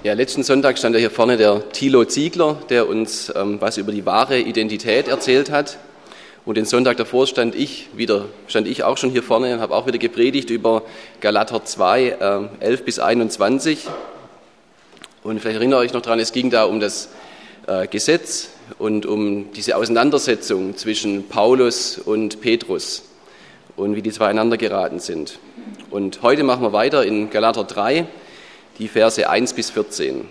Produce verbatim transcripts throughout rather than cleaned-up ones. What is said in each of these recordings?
Ja, letzten Sonntag stand ja hier vorne der Thilo Ziegler, der uns ähm, was über die wahre Identität erzählt hat. Und den Sonntag davor stand ich wieder, stand ich auch schon hier vorne und habe auch wieder gepredigt über Galater zwei, äh, elf bis einundzwanzig. Und vielleicht erinnert ihr euch noch daran, es ging da um das äh, Gesetz und um diese Auseinandersetzung zwischen Paulus und Petrus und wie die zwei einander geraten sind. Und heute machen wir weiter in Galater drei, die Verse eins bis vierzehn.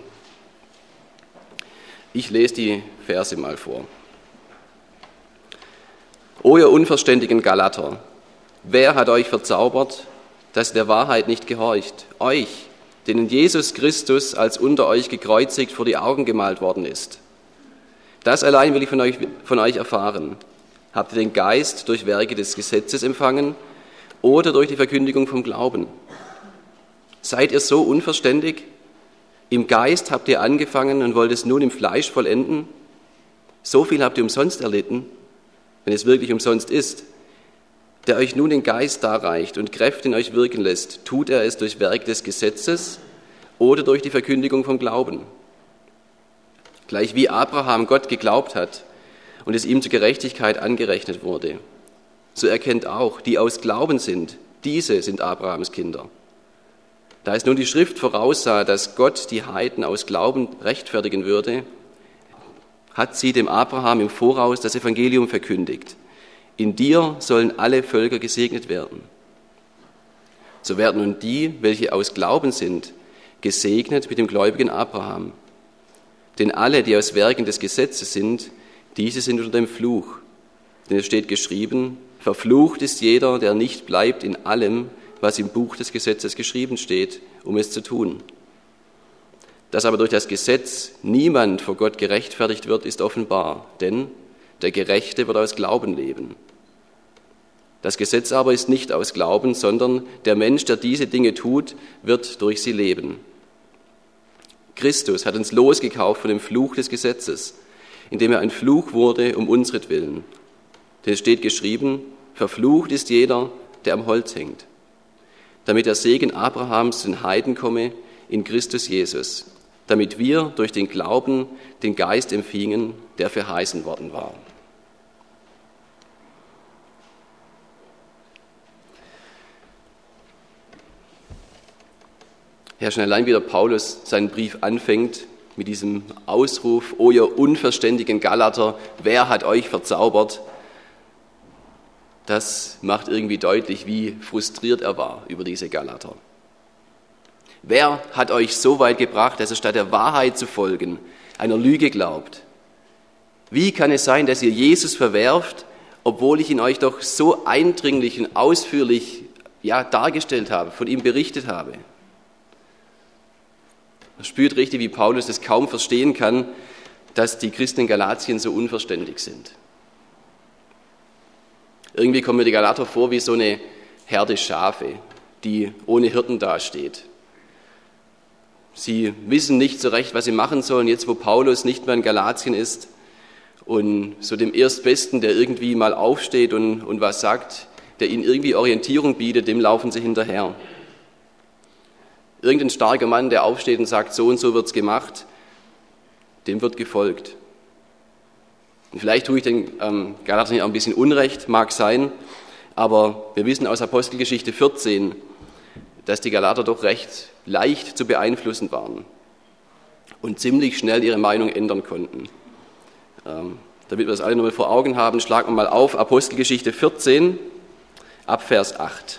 Ich lese die Verse mal vor. O ihr unverständigen Galater, wer hat euch verzaubert, dass ihr der Wahrheit nicht gehorcht? Euch, denen Jesus Christus als unter euch gekreuzigt vor die Augen gemalt worden ist. Das allein will ich von euch, von euch erfahren. Habt ihr den Geist durch Werke des Gesetzes empfangen oder durch die Verkündigung vom Glauben? Seid ihr so unverständig? Im Geist habt ihr angefangen und wollt es nun im Fleisch vollenden? So viel habt ihr umsonst erlitten, wenn es wirklich umsonst ist. Der euch nun den Geist darreicht und Kräfte in euch wirken lässt, tut er es durch Werk des Gesetzes oder durch die Verkündigung vom Glauben? Gleich wie Abraham Gott geglaubt hat und es ihm zur Gerechtigkeit angerechnet wurde, so erkennt auch, die aus Glauben sind, diese sind Abrahams Kinder. Da es nun die Schrift voraussah, dass Gott die Heiden aus Glauben rechtfertigen würde, hat sie dem Abraham im Voraus das Evangelium verkündigt. In dir sollen alle Völker gesegnet werden. So werden nun die, welche aus Glauben sind, gesegnet mit dem gläubigen Abraham. Denn alle, die aus Werken des Gesetzes sind, diese sind unter dem Fluch. Denn es steht geschrieben, verflucht ist jeder, der nicht bleibt in allem, was im Buch des Gesetzes geschrieben steht, um es zu tun. Dass aber durch das Gesetz niemand vor Gott gerechtfertigt wird, ist offenbar, denn der Gerechte wird aus Glauben leben. Das Gesetz aber ist nicht aus Glauben, sondern der Mensch, der diese Dinge tut, wird durch sie leben. Christus hat uns losgekauft von dem Fluch des Gesetzes, indem er ein Fluch wurde um unsretwillen. Denn es steht geschrieben, verflucht ist jeder, der am Holz hängt, damit der Segen Abrahams zu den Heiden komme in Christus Jesus, damit wir durch den Glauben den Geist empfingen, der verheißen worden war. Ja, schon allein wie der Paulus seinen Brief anfängt mit diesem Ausruf, O ihr unverständigen Galater, wer hat euch verzaubert? Das macht irgendwie deutlich, wie frustriert er war über diese Galater. Wer hat euch so weit gebracht, dass ihr statt der Wahrheit zu folgen, einer Lüge glaubt? Wie kann es sein, dass ihr Jesus verwerft, obwohl ich ihn euch doch so eindringlich und ausführlich ja, dargestellt habe, von ihm berichtet habe? Man spürt richtig, wie Paulus das kaum verstehen kann, dass die Christen in Galatien so unverständig sind. Irgendwie kommen mir die Galater vor wie so eine Herde Schafe, die ohne Hirten dasteht. Sie wissen nicht so recht, was sie machen sollen, jetzt wo Paulus nicht mehr in Galatien ist und so dem Erstbesten, der irgendwie mal aufsteht und, und was sagt, der ihnen irgendwie Orientierung bietet, dem laufen sie hinterher. Irgendein starker Mann, der aufsteht und sagt, so und so wird's gemacht, dem wird gefolgt. Und vielleicht tue ich den ähm, Galatern auch ein bisschen Unrecht, mag sein, aber wir wissen aus Apostelgeschichte vierzehn, dass die Galater doch recht leicht zu beeinflussen waren und ziemlich schnell ihre Meinung ändern konnten. Ähm, damit wir das alle nochmal vor Augen haben, schlagen wir mal auf Apostelgeschichte vierzehn, ab Vers acht.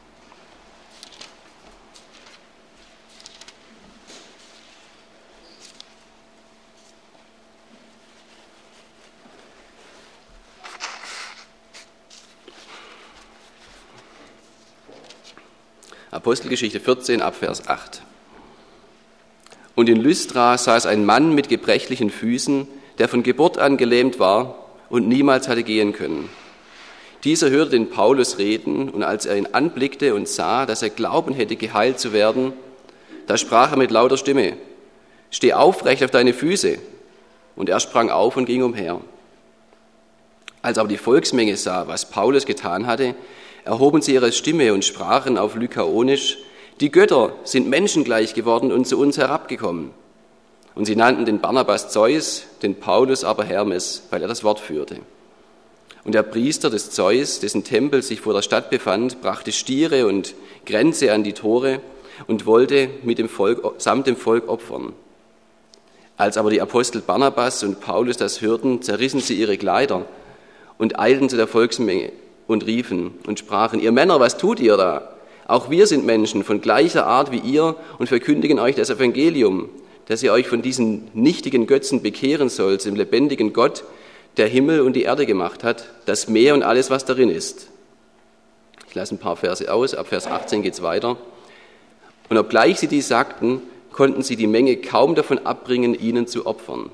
Apostelgeschichte vierzehn, ab Vers acht. Und in Lystra saß ein Mann mit gebrechlichen Füßen, der von Geburt an gelähmt war und niemals hatte gehen können. Dieser hörte den Paulus reden, und als er ihn anblickte und sah, dass er Glauben hätte, geheilt zu werden, da sprach er mit lauter Stimme, steh aufrecht auf deine Füße. Und er sprang auf und ging umher. Als aber die Volksmenge sah, was Paulus getan hatte, erhoben sie ihre Stimme und sprachen auf Lykaonisch, Die Götter sind menschengleich geworden und zu uns herabgekommen. Und sie nannten den Barnabas Zeus, den Paulus aber Hermes, weil er das Wort führte. Und der Priester des Zeus, dessen Tempel sich vor der Stadt befand, brachte Stiere und Kränze an die Tore und wollte mit dem Volk, samt dem Volk opfern. Als aber die Apostel Barnabas und Paulus das hörten, zerrissen sie ihre Kleider und eilten zu der Volksmenge und riefen und sprachen: Ihr Männer, was tut ihr da? Auch wir sind Menschen von gleicher Art wie ihr und verkündigen euch das Evangelium, dass ihr euch von diesen nichtigen Götzen bekehren sollt, dem lebendigen Gott, der Himmel und die Erde gemacht hat, das Meer und alles, was darin ist. Ich lasse ein paar Verse aus, ab Vers achtzehn geht es weiter. Und obgleich sie dies sagten, konnten sie die Menge kaum davon abbringen, ihnen zu opfern.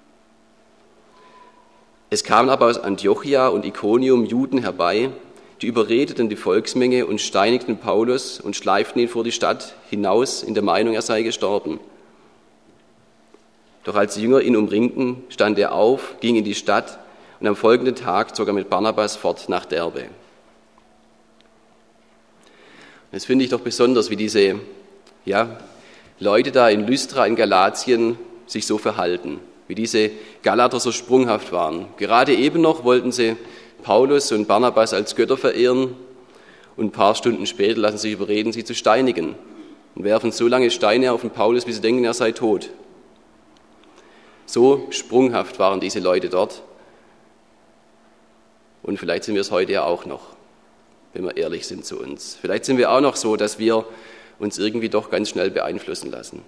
Es kamen aber aus Antiochia und Ikonium Juden herbei, die überredeten die Volksmenge und steinigten Paulus und schleiften ihn vor die Stadt hinaus in der Meinung, er sei gestorben. Doch als die Jünger ihn umringten, stand er auf, ging in die Stadt und am folgenden Tag zog er mit Barnabas fort nach Derbe. Das finde ich doch besonders, wie diese ja, Leute da in Lystra in Galatien sich so verhalten, wie diese Galater so sprunghaft waren. Gerade eben noch wollten sie Paulus und Barnabas als Götter verehren und ein paar Stunden später lassen sie sich überreden, sie zu steinigen und werfen so lange Steine auf den Paulus, bis sie denken, er sei tot. So sprunghaft waren diese Leute dort. Und vielleicht sind wir es heute ja auch noch, wenn wir ehrlich sind zu uns. Vielleicht sind wir auch noch so, dass wir uns irgendwie doch ganz schnell beeinflussen lassen.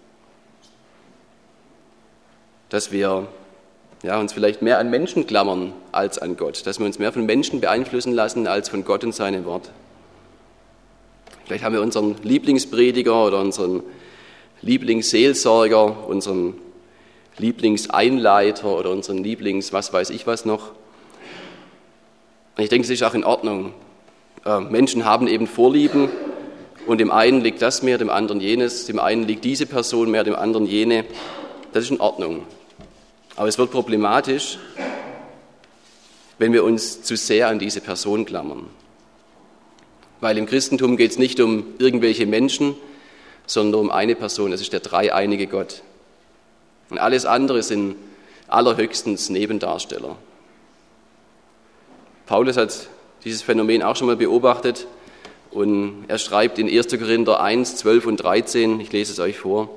Dass wir ja, uns vielleicht mehr an Menschen klammern als an Gott. Dass wir uns mehr von Menschen beeinflussen lassen als von Gott und seinem Wort. Vielleicht haben wir unseren Lieblingsprediger oder unseren Lieblingsseelsorger, unseren Lieblingseinleiter oder unseren Lieblings was weiß ich was noch. Und ich denke, es ist auch in Ordnung. Menschen haben eben Vorlieben und dem einen liegt das mehr, dem anderen jenes, dem einen liegt diese Person mehr, dem anderen jene. Das ist in Ordnung. Aber es wird problematisch, wenn wir uns zu sehr an diese Person klammern. Weil im Christentum geht es nicht um irgendwelche Menschen, sondern um eine Person, das ist der dreieinige Gott. Und alles andere sind allerhöchstens Nebendarsteller. Paulus hat dieses Phänomen auch schon mal beobachtet und er schreibt in erster Korinther eins, zwölf und dreizehn, ich lese es euch vor.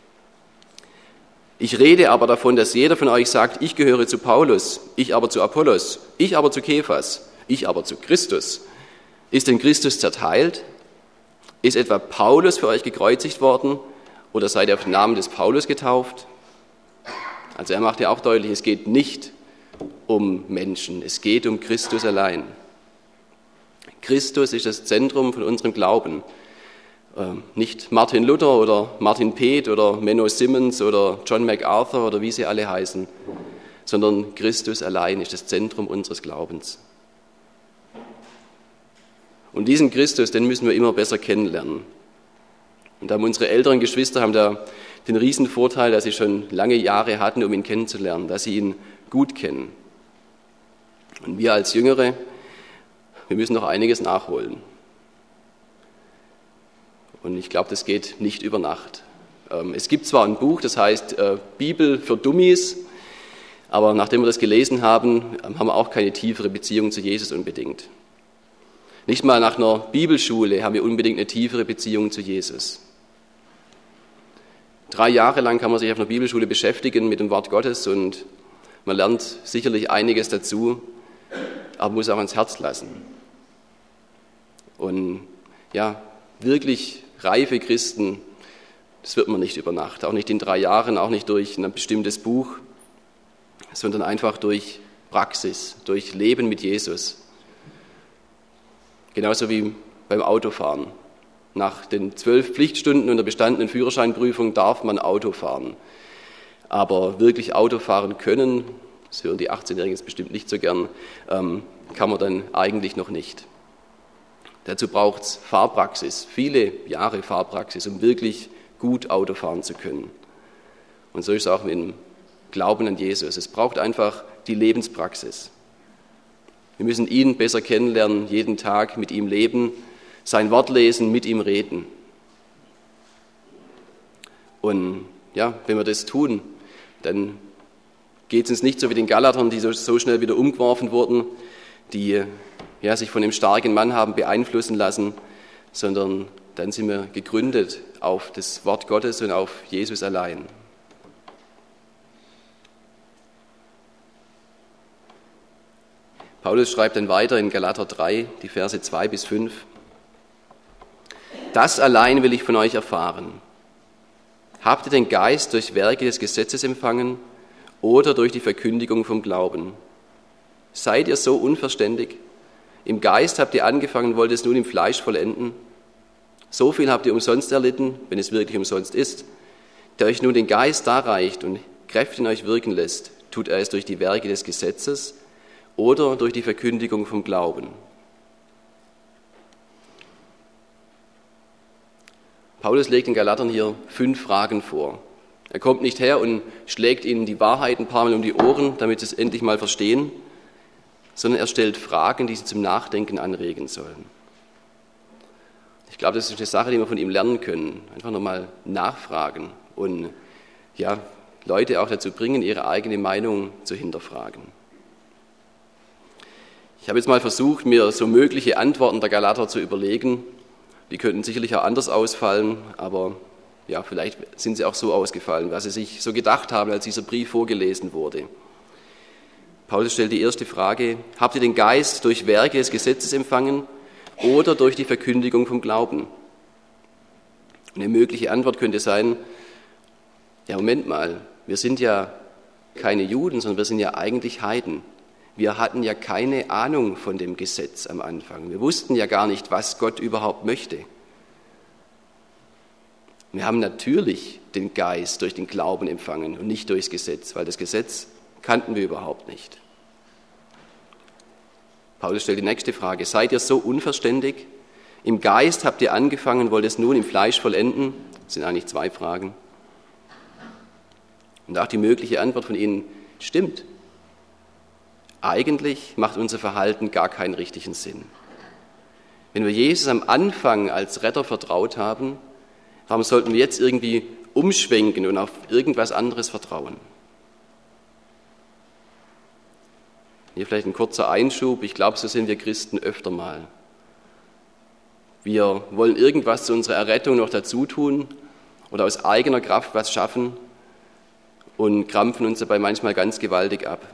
Ich rede aber davon, dass jeder von euch sagt, ich gehöre zu Paulus, ich aber zu Apollos, ich aber zu Kephas, ich aber zu Christus. Ist denn Christus zerteilt? Ist etwa Paulus für euch gekreuzigt worden oder seid ihr auf den Namen des Paulus getauft? Also er macht ja auch deutlich, es geht nicht um Menschen, es geht um Christus allein. Christus ist das Zentrum von unserem Glauben. Nicht Martin Luther oder Martin Peth oder Menno Simmons oder John MacArthur oder wie sie alle heißen, sondern Christus allein ist das Zentrum unseres Glaubens. Und diesen Christus, den müssen wir immer besser kennenlernen. Und haben unsere älteren Geschwister haben da den riesen Vorteil, dass sie schon lange Jahre hatten, um ihn kennenzulernen, dass sie ihn gut kennen. Und wir als Jüngere, wir müssen noch einiges nachholen. Und ich glaube, das geht nicht über Nacht. Es gibt zwar ein Buch, das heißt Bibel für Dummies, aber nachdem wir das gelesen haben, haben wir auch keine tiefere Beziehung zu Jesus unbedingt. Nicht mal nach einer Bibelschule haben wir unbedingt eine tiefere Beziehung zu Jesus. Drei Jahre lang kann man sich auf einer Bibelschule beschäftigen mit dem Wort Gottes und man lernt sicherlich einiges dazu, aber muss auch ans Herz lassen. Und ja, wirklich reife Christen, das wird man nicht über Nacht, auch nicht in drei Jahren, auch nicht durch ein bestimmtes Buch, sondern einfach durch Praxis, durch Leben mit Jesus. Genauso wie beim Autofahren. Nach den zwölf Pflichtstunden und der bestandenen Führerscheinprüfung darf man Auto fahren. Aber wirklich Auto fahren können, das hören die achtzehnjährigen jetzt bestimmt nicht so gern, ähm, kann man dann eigentlich noch nicht. Dazu braucht es Fahrpraxis, viele Jahre Fahrpraxis, um wirklich gut Auto fahren zu können. Und so ist es auch mit dem Glauben an Jesus. Es braucht einfach die Lebenspraxis. Wir müssen ihn besser kennenlernen, jeden Tag mit ihm leben, sein Wort lesen, mit ihm reden. Und ja, wenn wir das tun, dann geht es uns nicht so wie den Galatern, die so, so schnell wieder umgeworfen wurden, die ja, sich von dem starken Mann haben beeinflussen lassen, sondern dann sind wir gegründet auf das Wort Gottes und auf Jesus allein. Paulus schreibt dann weiter in Galater drei, die Verse zwei bis fünf. Das allein will ich von euch erfahren. Habt ihr den Geist durch Werke des Gesetzes empfangen oder durch die Verkündigung vom Glauben? Seid ihr so unverständig? Im Geist habt ihr angefangen, wollt es nun im Fleisch vollenden? So viel habt ihr umsonst erlitten, wenn es wirklich umsonst ist. Der euch nun den Geist darreicht und Kräfte in euch wirken lässt, tut er es durch die Werke des Gesetzes oder durch die Verkündigung vom Glauben. Paulus legt den Galatern hier fünf Fragen vor. Er kommt nicht her und schlägt ihnen die Wahrheit ein paar Mal um die Ohren, damit sie es endlich mal verstehen, sondern er stellt Fragen, die sie zum Nachdenken anregen sollen. Ich glaube, das ist eine Sache, die wir von ihm lernen können. Einfach nochmal nachfragen und ja, Leute auch dazu bringen, ihre eigene Meinung zu hinterfragen. Ich habe jetzt mal versucht, mir so mögliche Antworten der Galater zu überlegen. Die könnten sicherlich auch anders ausfallen, aber ja, vielleicht sind sie auch so ausgefallen, was sie sich so gedacht haben, als dieser Brief vorgelesen wurde. Paulus stellt die erste Frage: Habt ihr den Geist durch Werke des Gesetzes empfangen oder durch die Verkündigung vom Glauben? Eine mögliche Antwort könnte sein: Ja, Moment mal, wir sind ja keine Juden, sondern wir sind ja eigentlich Heiden. Wir hatten ja keine Ahnung von dem Gesetz am Anfang. Wir wussten ja gar nicht, was Gott überhaupt möchte. Wir haben natürlich den Geist durch den Glauben empfangen und nicht durchs Gesetz, weil das Gesetz kannten wir überhaupt nicht. Paulus stellt die nächste Frage: Seid ihr so unverständig? Im Geist habt ihr angefangen, wollt es nun im Fleisch vollenden? Das sind eigentlich zwei Fragen. Und auch die mögliche Antwort von ihnen stimmt. Eigentlich macht unser Verhalten gar keinen richtigen Sinn. Wenn wir Jesus am Anfang als Retter vertraut haben, warum sollten wir jetzt irgendwie umschwenken und auf irgendwas anderes vertrauen? Hier vielleicht ein kurzer Einschub. Ich glaube, so sind wir Christen öfter mal. Wir wollen irgendwas zu unserer Errettung noch dazu tun oder aus eigener Kraft was schaffen und krampfen uns dabei manchmal ganz gewaltig ab.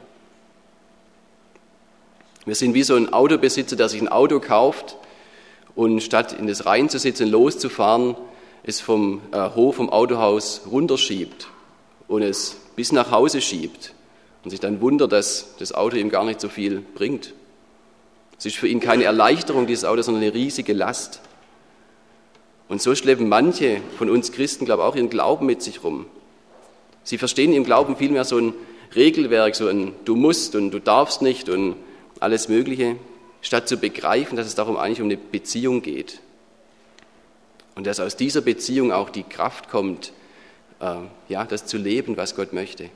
Wir sind wie so ein Autobesitzer, der sich ein Auto kauft und statt in das reinzusitzen und loszufahren, es vom äh, Hof, vom Autohaus runterschiebt und es bis nach Hause schiebt und sich dann wundert, dass das Auto ihm gar nicht so viel bringt. Es ist für ihn keine Erleichterung, dieses Auto, sondern eine riesige Last. Und so schleppen manche von uns Christen, glaube ich, auch ihren Glauben mit sich rum. Sie verstehen im Glauben vielmehr so ein Regelwerk, so ein Du musst und du darfst nicht und alles Mögliche, statt zu begreifen, dass es darum eigentlich um eine Beziehung geht. Und dass aus dieser Beziehung auch die Kraft kommt, äh, ja, das zu leben, was Gott möchte.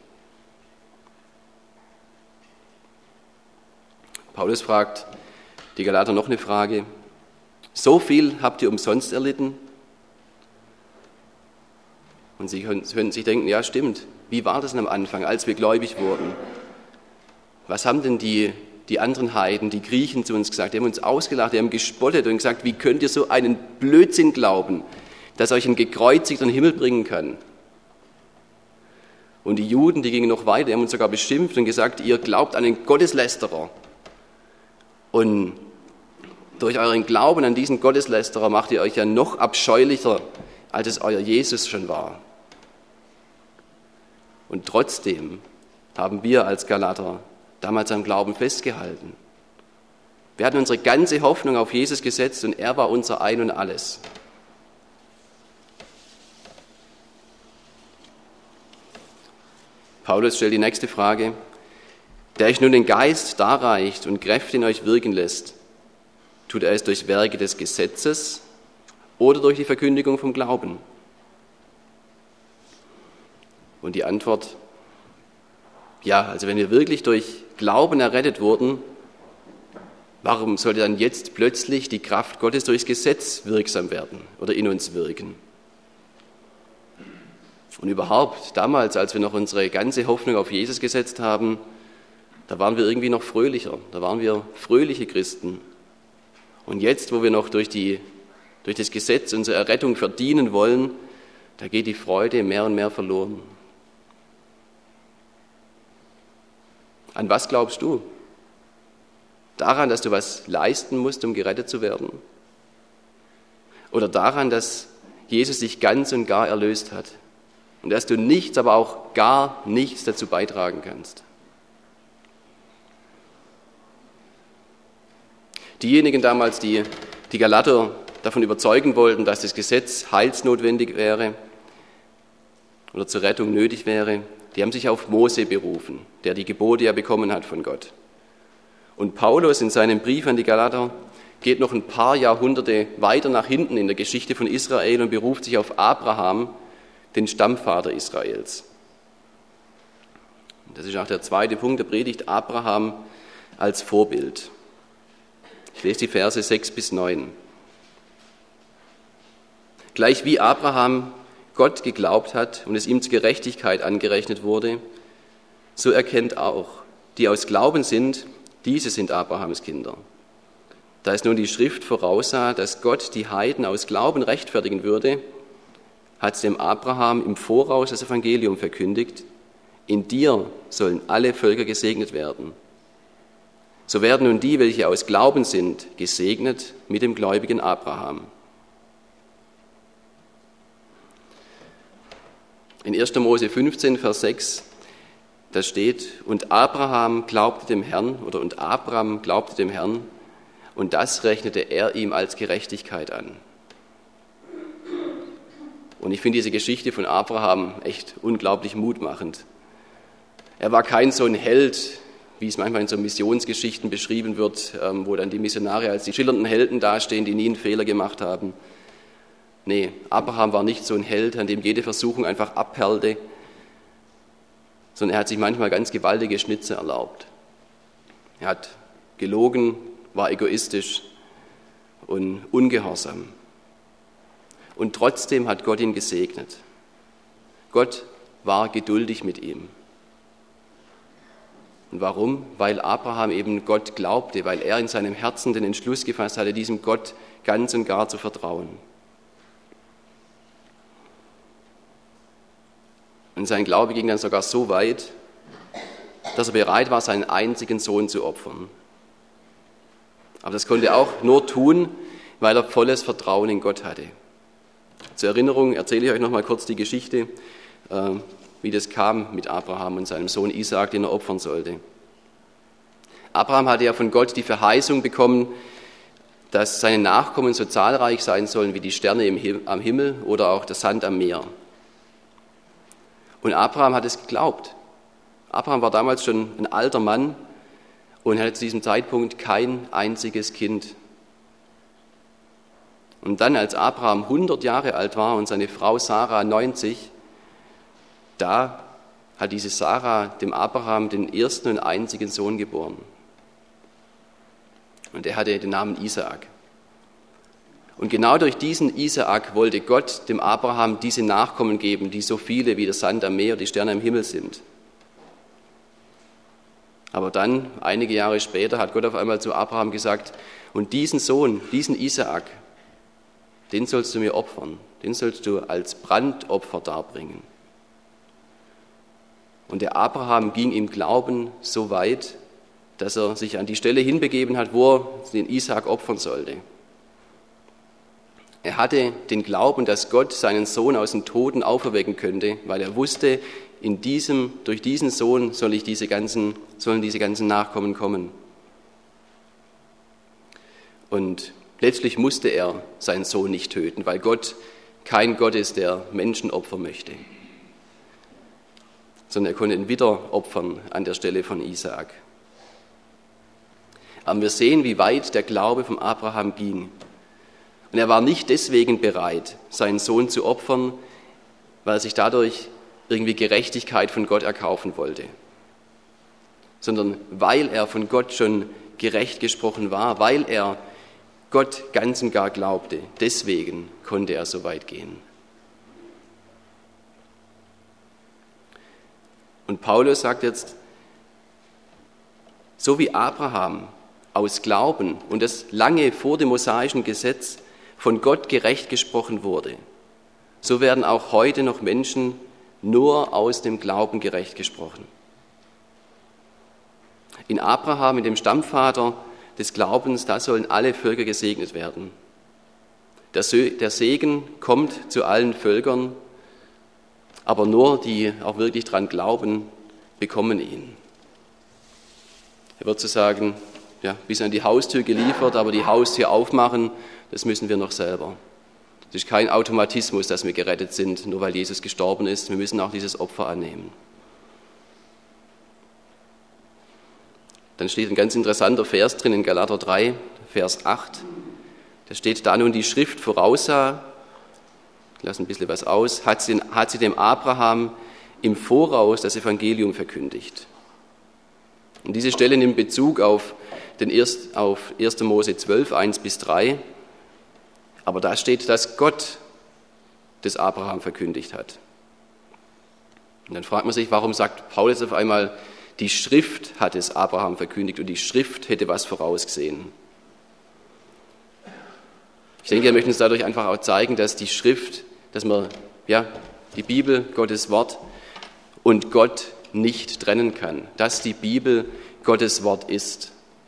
Paulus fragt die Galater noch eine Frage: So viel habt ihr umsonst erlitten? Und sie können, können sich denken, ja stimmt, wie war das denn am Anfang, als wir gläubig wurden? Was haben denn die Die anderen Heiden, die Griechen zu uns gesagt, die haben uns ausgelacht, die haben gespottet und gesagt, wie könnt ihr so einen Blödsinn glauben, dass euch ein gekreuzigter in den Himmel bringen kann? Und die Juden, die gingen noch weiter, die haben uns sogar beschimpft und gesagt, ihr glaubt an einen Gotteslästerer. Und durch euren Glauben an diesen Gotteslästerer macht ihr euch ja noch abscheulicher, als es euer Jesus schon war. Und trotzdem haben wir als Galater damals am Glauben festgehalten. Wir hatten unsere ganze Hoffnung auf Jesus gesetzt und er war unser Ein und Alles. Paulus stellt die nächste Frage: Der euch nun den Geist darreicht und Kräfte in euch wirken lässt, tut er es durch Werke des Gesetzes oder durch die Verkündigung vom Glauben? Und die Antwort: Ja, also wenn wir wirklich durch Glauben errettet wurden, warum sollte dann jetzt plötzlich die Kraft Gottes durchs Gesetz wirksam werden oder in uns wirken? Und überhaupt, damals, als wir noch unsere ganze Hoffnung auf Jesus gesetzt haben, da waren wir irgendwie noch fröhlicher, da waren wir fröhliche Christen. Und jetzt, wo wir noch durch, die, durch das Gesetz unsere Errettung verdienen wollen, da geht die Freude mehr und mehr verloren. An was glaubst du? Daran, dass du was leisten musst, um gerettet zu werden? Oder daran, dass Jesus dich ganz und gar erlöst hat und dass du nichts, aber auch gar nichts dazu beitragen kannst? Diejenigen damals, die die Galater davon überzeugen wollten, dass das Gesetz heilsnotwendig wäre oder zur Rettung nötig wäre, die haben sich auf Mose berufen, der die Gebote ja bekommen hat von Gott. Und Paulus in seinem Brief an die Galater geht noch ein paar Jahrhunderte weiter nach hinten in der Geschichte von Israel und beruft sich auf Abraham, den Stammvater Israels. Das ist auch der zweite Punkt der Predigt, Abraham als Vorbild. Ich lese die Verse sechs bis neun. Gleich wie Abraham Gott geglaubt hat und es ihm zur Gerechtigkeit angerechnet wurde, so erkennt auch, die aus Glauben sind, diese sind Abrahams Kinder. Da es nun die Schrift voraussah, dass Gott die Heiden aus Glauben rechtfertigen würde, hat es dem Abraham im Voraus das Evangelium verkündigt: In dir sollen alle Völker gesegnet werden. So werden nun die, welche aus Glauben sind, gesegnet mit dem gläubigen Abraham. In erster Mose fünfzehn, Vers sechs, da steht: Und Abraham glaubte dem Herrn, oder und Abraham glaubte dem Herrn, und das rechnete er ihm als Gerechtigkeit an. Und ich finde diese Geschichte von Abraham echt unglaublich mutmachend. Er war kein so ein Held, wie es manchmal in so Missionsgeschichten beschrieben wird, wo dann die Missionare als die schillernden Helden dastehen, die nie einen Fehler gemacht haben. Nee, Abraham war nicht so ein Held, an dem jede Versuchung einfach abperlte, sondern er hat sich manchmal ganz gewaltige Schnitze erlaubt. Er hat gelogen, war egoistisch und ungehorsam. Und trotzdem hat Gott ihn gesegnet. Gott war geduldig mit ihm. Und warum? Weil Abraham eben Gott glaubte, weil er in seinem Herzen den Entschluss gefasst hatte, diesem Gott ganz und gar zu vertrauen. Und sein Glaube ging dann sogar so weit, dass er bereit war, seinen einzigen Sohn zu opfern. Aber das konnte er auch nur tun, weil er volles Vertrauen in Gott hatte. Zur Erinnerung erzähle ich euch noch mal kurz die Geschichte, wie das kam mit Abraham und seinem Sohn Isaak, den er opfern sollte. Abraham hatte ja von Gott die Verheißung bekommen, dass seine Nachkommen so zahlreich sein sollen wie die Sterne am Himmel oder auch der Sand am Meer. Und Abraham hat es geglaubt. Abraham war damals schon ein alter Mann und hatte zu diesem Zeitpunkt kein einziges Kind. Und dann, als Abraham hundert Jahre alt war und seine Frau Sarah neunzig, da hat diese Sarah dem Abraham den ersten und einzigen Sohn geboren. Und er hatte den Namen Isaak. Und genau durch diesen Isaak wollte Gott dem Abraham diese Nachkommen geben, die so viele wie der Sand am Meer, die Sterne am Himmel sind. Aber dann, einige Jahre später, hat Gott auf einmal zu Abraham gesagt: Und diesen Sohn, diesen Isaak, den sollst du mir opfern, den sollst du als Brandopfer darbringen. Und der Abraham ging im Glauben so weit, dass er sich an die Stelle hinbegeben hat, wo er den Isaak opfern sollte. Er hatte den Glauben, dass Gott seinen Sohn aus den Toten auferwecken könnte, weil er wusste, in diesem, durch diesen Sohn soll ich diese ganzen, sollen diese ganzen Nachkommen kommen. Und letztlich musste er seinen Sohn nicht töten, weil Gott kein Gott ist, der Menschen opfern möchte, sondern er konnte ihn wieder opfern an der Stelle von Isaak. Aber wir sehen, wie weit der Glaube von Abraham ging. Und er war nicht deswegen bereit, seinen Sohn zu opfern, weil er sich dadurch irgendwie Gerechtigkeit von Gott erkaufen wollte, sondern weil er von Gott schon gerecht gesprochen war, weil er Gott ganz und gar glaubte. Deswegen konnte er so weit gehen. Und Paulus sagt jetzt, so wie Abraham aus Glauben und das lange vor dem mosaischen Gesetz von Gott gerecht gesprochen wurde, so werden auch heute noch Menschen nur aus dem Glauben gerecht gesprochen. In Abraham, in dem Stammvater des Glaubens, da sollen alle Völker gesegnet werden. Der Segen kommt zu allen Völkern, aber nur die auch wirklich dran glauben, bekommen ihn. Er wird sozusagen ja, bis an die Haustür geliefert, aber die Haustür aufmachen, das müssen wir noch selber. Es ist kein Automatismus, dass wir gerettet sind, nur weil Jesus gestorben ist. Wir müssen auch dieses Opfer annehmen. Dann steht ein ganz interessanter Vers drin in Galater drei, Vers acht. Da steht, da nun die Schrift voraussah, ich lasse ein bisschen was aus, hat sie, hat sie dem Abraham im Voraus das Evangelium verkündigt. Und diese Stelle nimmt Bezug auf, den erst, auf erster Mose zwölf, eins bis drei. Aber da steht, dass Gott das Abraham verkündigt hat. Und dann fragt man sich, warum sagt Paulus auf einmal, die Schrift hat es Abraham verkündigt und die Schrift hätte was vorausgesehen. Ich denke, wir möchten uns dadurch einfach auch zeigen, dass die Schrift, dass man ja, die Bibel, Gottes Wort und Gott nicht trennen kann, dass die Bibel Gottes Wort ist.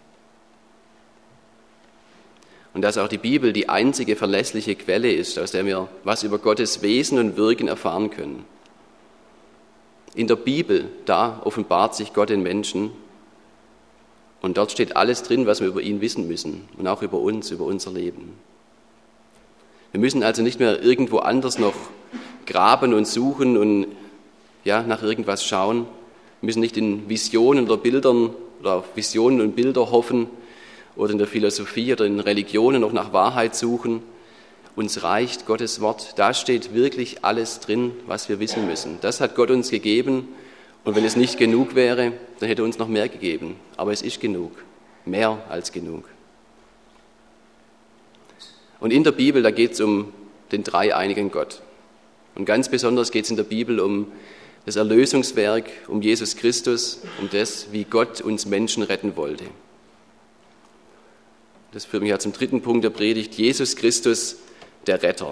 Und dass auch die Bibel die einzige verlässliche Quelle ist, aus der wir was über Gottes Wesen und Wirken erfahren können. In der Bibel, da offenbart sich Gott den Menschen und dort steht alles drin, was wir über ihn wissen müssen und auch über uns, über unser Leben. Wir müssen also nicht mehr irgendwo anders noch graben und suchen und ja, nach irgendwas schauen. Wir müssen nicht in Visionen oder Bildern oder auf Visionen und Bilder hoffen oder in der Philosophie oder in Religionen noch nach Wahrheit suchen. Uns reicht Gottes Wort. Da steht wirklich alles drin, was wir wissen müssen. Das hat Gott uns gegeben. Und wenn es nicht genug wäre, dann hätte er uns noch mehr gegeben. Aber es ist genug. Mehr als genug. Und in der Bibel, da geht es um den dreieinigen Gott. Und ganz besonders geht es in der Bibel um das Erlösungswerk, um Jesus Christus, um das, wie Gott uns Menschen retten wollte. Das führt mich ja zum dritten Punkt der Predigt. Jesus Christus, der Retter.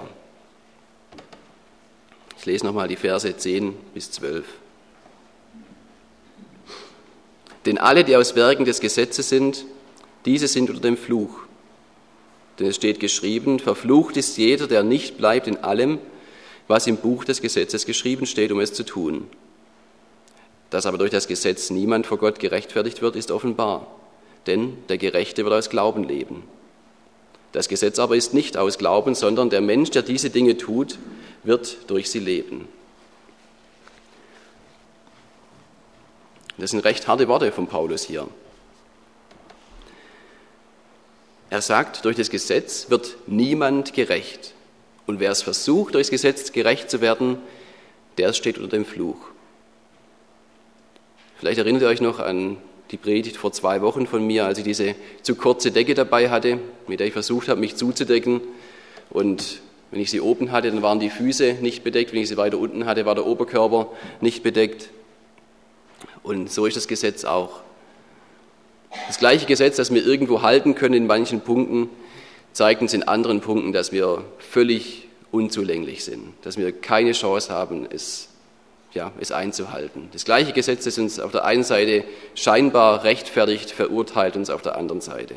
Ich lese nochmal die Verse zehn bis zwölf. Denn alle, die aus Werken des Gesetzes sind, diese sind unter dem Fluch. Denn es steht geschrieben, verflucht ist jeder, der nicht bleibt in allem, was im Buch des Gesetzes geschrieben steht, um es zu tun. Dass aber durch das Gesetz niemand vor Gott gerechtfertigt wird, ist offenbar. Denn der Gerechte wird aus Glauben leben. Das Gesetz aber ist nicht aus Glauben, sondern der Mensch, der diese Dinge tut, wird durch sie leben. Das sind recht harte Worte von Paulus hier. Er sagt, durch das Gesetz wird niemand gerecht. Und wer es versucht, durch das Gesetz gerecht zu werden, der steht unter dem Fluch. Vielleicht erinnert ihr euch noch an die Predigt vor zwei Wochen von mir, als ich diese zu kurze Decke dabei hatte, mit der ich versucht habe, mich zuzudecken. Und wenn ich sie oben hatte, dann waren die Füße nicht bedeckt. Wenn ich sie weiter unten hatte, war der Oberkörper nicht bedeckt. Und so ist das Gesetz auch. Das gleiche Gesetz, das wir irgendwo halten können in manchen Punkten, zeigt uns in anderen Punkten, dass wir völlig unzulänglich sind, dass wir keine Chance haben, es, ja, es einzuhalten. Das gleiche Gesetz, das uns auf der einen Seite scheinbar rechtfertigt, verurteilt uns auf der anderen Seite.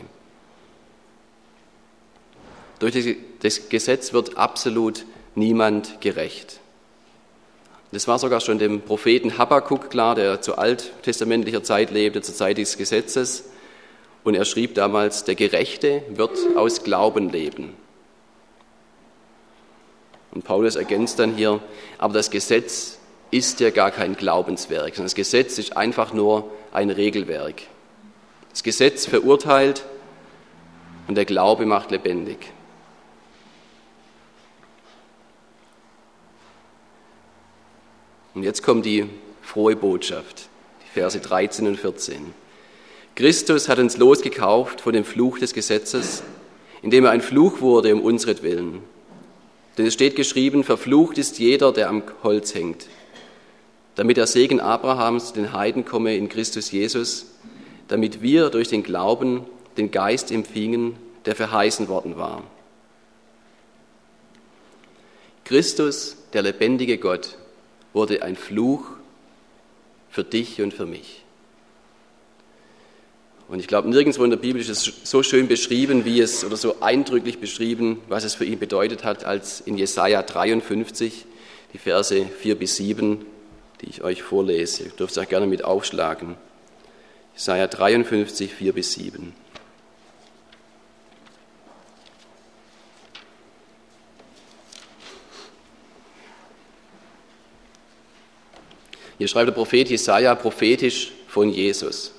Durch das Gesetz wird absolut niemand gerecht. Das war sogar schon dem Propheten Habakuk klar, der zu alttestamentlicher Zeit lebte, zur Zeit des Gesetzes. Und er schrieb damals, der Gerechte wird aus Glauben leben. Und Paulus ergänzt dann hier, aber das Gesetz ist ja gar kein Glaubenswerk, sondern das Gesetz ist einfach nur ein Regelwerk. Das Gesetz verurteilt und der Glaube macht lebendig. Und jetzt kommt die frohe Botschaft, die Verse dreizehn und vierzehn. Christus hat uns losgekauft von dem Fluch des Gesetzes, indem er ein Fluch wurde um unsretwillen. Denn es steht geschrieben, verflucht ist jeder, der am Holz hängt. damit der Segen Abrahams den Heiden komme in Christus Jesus, damit wir durch den Glauben den Geist empfingen, der verheißen worden war. Christus, der lebendige Gott, wurde ein Fluch für dich und für mich. Und ich glaube, nirgendwo in der Bibel ist es so schön beschrieben, wie es, oder so eindrücklich beschrieben, was es für ihn bedeutet hat, als in Jesaja dreiundfünfzig, die Verse vier bis sieben, die ich euch vorlese. Ihr dürft es auch gerne mit aufschlagen. Jesaja dreiundfünfzig, vier bis sieben. Hier schreibt der Prophet Jesaja prophetisch von Jesus.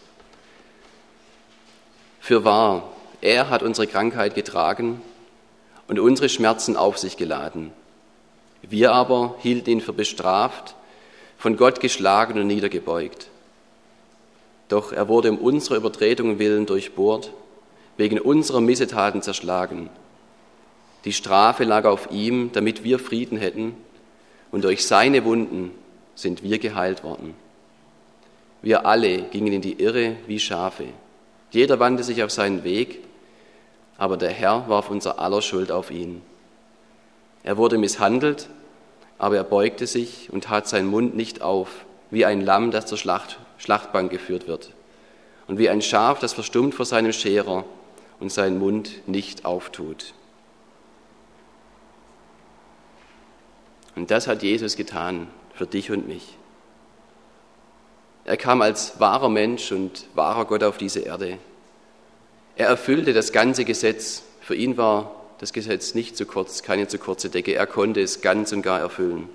Fürwahr, er hat unsere Krankheit getragen und unsere Schmerzen auf sich geladen. Wir aber hielten ihn für bestraft, von Gott geschlagen und niedergebeugt. Doch er wurde um unserer Übertretungen willen durchbohrt, wegen unserer Missetaten zerschlagen. Die Strafe lag auf ihm, damit wir Frieden hätten, und durch seine Wunden sind wir geheilt worden. Wir alle gingen in die Irre wie Schafe. Jeder wandte sich auf seinen Weg, aber der Herr warf unser aller Schuld auf ihn. Er wurde misshandelt, aber er beugte sich und tat seinen Mund nicht auf, wie ein Lamm, das zur Schlacht, Schlachtbank geführt wird, und wie ein Schaf, das verstummt vor seinem Scherer und seinen Mund nicht auftut. Und das hat Jesus getan für dich und mich. Er kam als wahrer Mensch und wahrer Gott auf diese Erde. Er erfüllte das ganze Gesetz. Für ihn war das Gesetz nicht zu kurz, keine zu kurze Decke. Er konnte es ganz und gar erfüllen.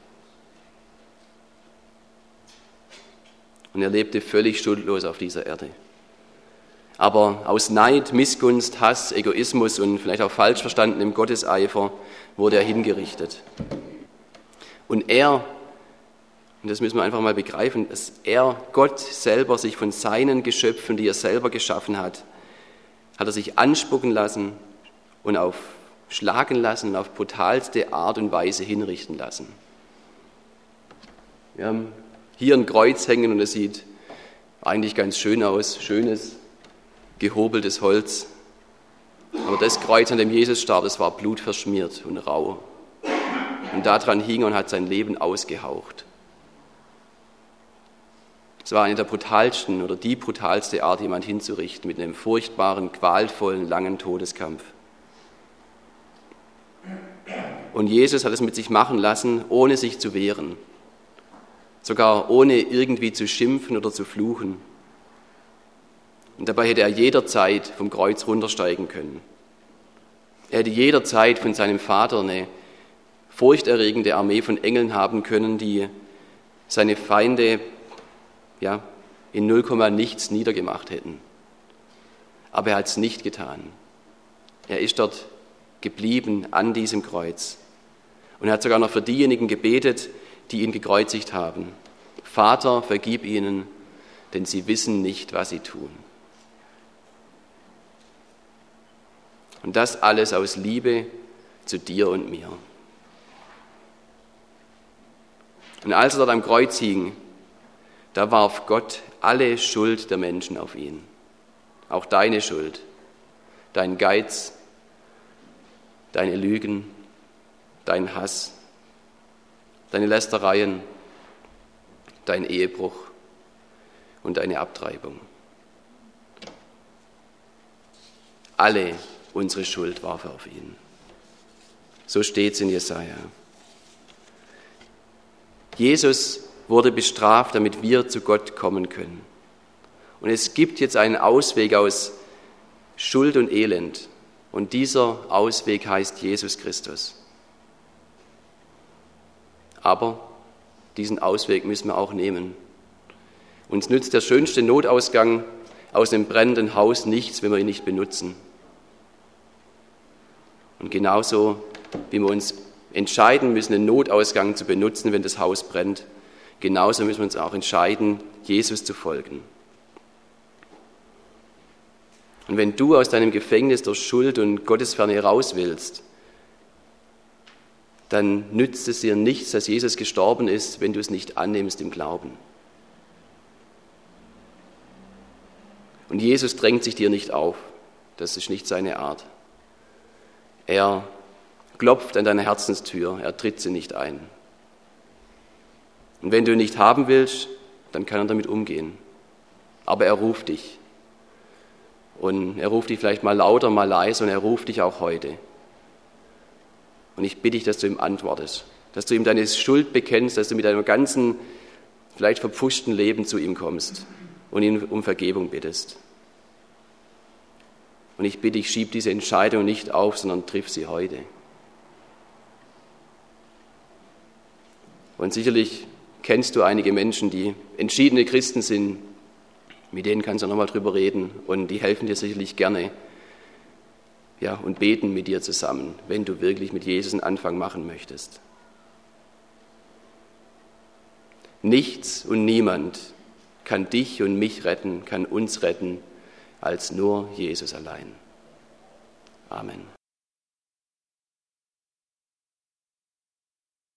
Und er lebte völlig schuldlos auf dieser Erde. Aber aus Neid, Missgunst, Hass, Egoismus und vielleicht auch falsch verstandenem Gotteseifer wurde er hingerichtet. Und er, und das müssen wir einfach mal begreifen, dass er, Gott selber, sich von seinen Geschöpfen, die er selber geschaffen hat, hat er sich anspucken lassen und auf schlagen lassen und auf brutalste Art und Weise hinrichten lassen. Wir haben hier ein Kreuz hängen und es sieht eigentlich ganz schön aus, schönes, gehobeltes Holz. Aber das Kreuz, an dem Jesus starb, das war blutverschmiert und rau. Und daran hing er und hat sein Leben ausgehaucht. Es war eine der brutalsten oder die brutalste Art, jemand hinzurichten, mit einem furchtbaren, qualvollen, langen Todeskampf. Und Jesus hat es mit sich machen lassen, ohne sich zu wehren. Sogar ohne irgendwie zu schimpfen oder zu fluchen. Und dabei hätte er jederzeit vom Kreuz runtersteigen können. Er hätte jederzeit von seinem Vater eine furchterregende Armee von Engeln haben können, die seine Feinde ja, in null Komma nichts niedergemacht hätten. Aber er hat es nicht getan. Er ist dort geblieben an diesem Kreuz. Und er hat sogar noch für diejenigen gebetet, die ihn gekreuzigt haben. Vater, vergib ihnen, denn sie wissen nicht, was sie tun. Und das alles aus Liebe zu dir und mir. Und als er dort am Kreuz hing, da warf Gott alle Schuld der Menschen auf ihn. Auch deine Schuld, dein Geiz, deine Lügen, dein Hass, deine Lästereien, dein Ehebruch und deine Abtreibung. Alle unsere Schuld warf er auf ihn. So steht es in Jesaja. Jesus wurde bestraft, damit wir zu Gott kommen können. Und es gibt jetzt einen Ausweg aus Schuld und Elend. Und dieser Ausweg heißt Jesus Christus. Aber diesen Ausweg müssen wir auch nehmen. Uns nützt der schönste Notausgang aus einem brennenden Haus nichts, wenn wir ihn nicht benutzen. Und genauso, wie wir uns entscheiden müssen, einen Notausgang zu benutzen, wenn das Haus brennt, genauso müssen wir uns auch entscheiden, Jesus zu folgen. Und wenn du aus deinem Gefängnis durch Schuld und Gottesferne raus willst, dann nützt es dir nichts, dass Jesus gestorben ist, wenn du es nicht annimmst im Glauben. Und Jesus drängt sich dir nicht auf. Das ist nicht seine Art. Er klopft an deine Herzenstür, er tritt sie nicht ein. Und wenn du ihn nicht haben willst, dann kann er damit umgehen. Aber er ruft dich. Und er ruft dich vielleicht mal lauter, mal leise und er ruft dich auch heute. Und ich bitte dich, dass du ihm antwortest, dass du ihm deine Schuld bekennst, dass du mit deinem ganzen, vielleicht verpfuschten Leben zu ihm kommst und ihn um Vergebung bittest. Und ich bitte dich, schieb diese Entscheidung nicht auf, sondern triff sie heute. Und sicherlich kennst du einige Menschen, die entschiedene Christen sind, mit denen kannst du nochmal drüber reden und die helfen dir sicherlich gerne, ja, und beten mit dir zusammen, wenn du wirklich mit Jesus einen Anfang machen möchtest. Nichts und niemand kann dich und mich retten, kann uns retten, als nur Jesus allein. Amen.